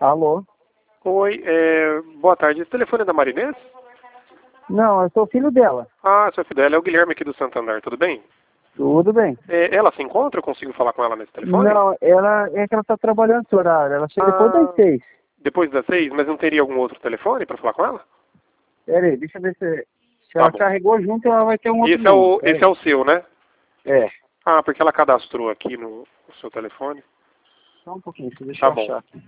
Alô? Oi, boa tarde. Esse telefone é da Marinês? Não, eu sou filho dela. Ah, seu filho dela é o Guilherme aqui do Santander, tudo bem? Tudo bem. Ela se encontra? Eu consigo falar com ela nesse telefone? Não, ela é que ela está trabalhando esse horário. Ela chega depois das Ah, 6. depois das 6, mas não teria algum outro telefone para falar com ela? Pera aí, deixa eu ver se Tá ela bom. carregou junto, ela vai ter um outro Esse é número. o, Pera esse é aí. o seu, né? É, Ah, porque ela cadastrou aqui no seu telefone. só um pouquinho, deixa Tá eu bom. achar aqui.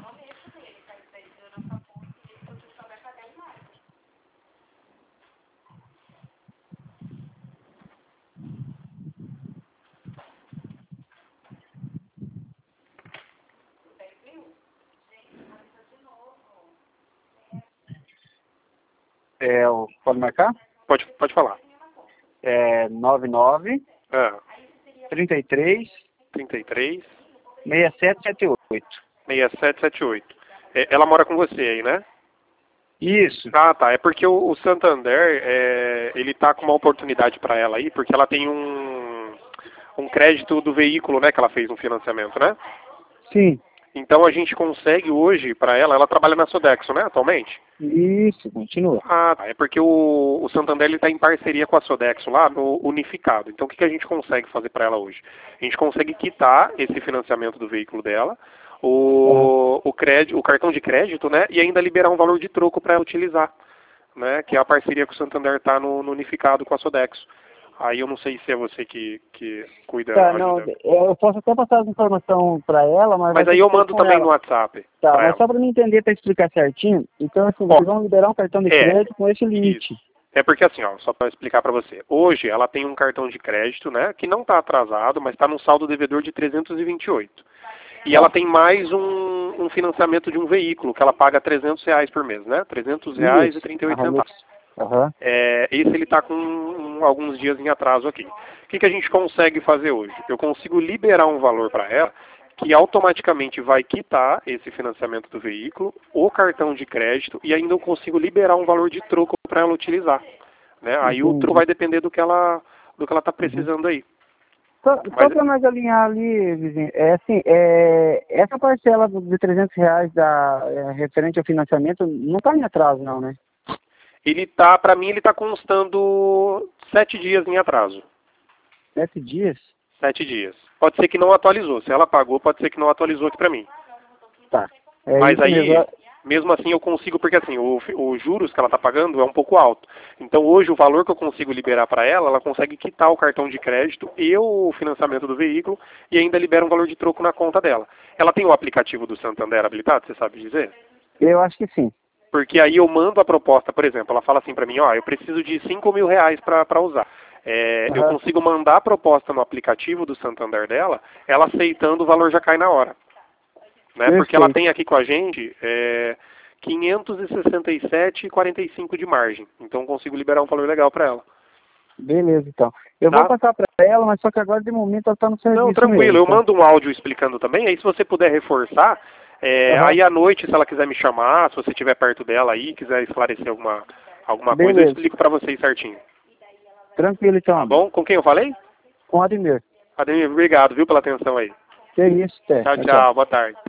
Pode marcar? Pode falar. É 99 Ah, 33 33 6778. 6778. Ela mora com você aí, né? Isso. Ah, tá. É porque o Santander, ele tá com uma oportunidade para ela aí, porque ela tem um crédito do veículo, né, que ela fez um financiamento, né? Sim. Então a gente consegue hoje para ela trabalha na Sodexo, né, atualmente? Isso, continua. Ah, tá. É porque o Santander ele está em parceria com a Sodexo lá no Unificado. Então o que a gente consegue fazer para ela hoje? A gente consegue quitar esse financiamento do veículo dela, Aham. o cartão de crédito, né, e ainda liberar um valor de troco para ela utilizar, né, que é a parceria que o Santander está no Unificado com a Sodexo. Aí eu não sei se é você que cuida, Tá, não, ajuda. eu posso até passar as informações para ela, mas vai Mas ter aí que eu ser mando com também no ela. WhatsApp Tá, para mas ela. só para me entender, para explicar certinho, então assim, Ó, vocês vão liberar um cartão de é, crédito com esse limite. isso. É porque assim, ó, só para explicar para você. Hoje ela tem um cartão de crédito, né, que não está atrasado, mas está num saldo devedor de 328. E ela Tá. tem mais um financiamento de um veículo, que ela paga R$ 300 por mês, né? R$ 300 e Isso. 38 Aham, centavos. isso. Aham. Esse ele está com alguns dias em atraso aqui. O que a gente consegue fazer hoje? Eu consigo liberar um valor para ela que automaticamente vai quitar esse financiamento do veículo, o cartão de crédito e ainda eu consigo liberar um valor de troco para ela utilizar, né? Aí o troco Entendi. vai depender do que ela está Uhum. precisando aí. Só Mas para nós alinhar ali, vizinho, é assim, essa parcela de R$ 300 referente ao financiamento não está em atraso não, né? para mim ele está constando 7 dias em atraso. 7 dias? 7 dias. Pode ser que não atualizou. Se ela pagou, pode ser que não atualizou aqui para mim. Tá. É Mas isso mesmo. aí, mesmo assim, eu consigo, porque assim, o juros que ela está pagando é um pouco alto. Então hoje o valor que eu consigo liberar para ela, ela consegue quitar o cartão de crédito e o financiamento do veículo e ainda libera um valor de troco na conta dela. Ela tem o aplicativo do Santander habilitado, você sabe dizer? Eu acho que sim. Porque aí eu mando a proposta, por exemplo, ela fala assim para mim, ó, eu preciso de R$ 5.000 para usar. Eu Aham. consigo mandar a proposta no aplicativo do Santander dela, ela aceitando o valor já cai na hora. Né? Porque ela Perfeito. tem aqui com a gente 567,45 de margem. Então consigo liberar um valor legal para ela. Beleza, então. Eu vou Tá? passar para ela, mas só que agora de momento ela está no Não, serviço tranquilo. mesmo, Eu tá? mando um áudio explicando também. Aí se você puder reforçar, Aham. aí à noite, se ela quiser me chamar, se você estiver perto dela aí, quiser esclarecer alguma coisa, eu Beleza. explico para vocês certinho. Tranquilo então, Tá amigo. bom? Com quem eu falei? Com o Ademir. Ademir, obrigado, viu, pela atenção aí. Que isso, Té. Tchau, Tchau, tchau. tchau. Boa tarde.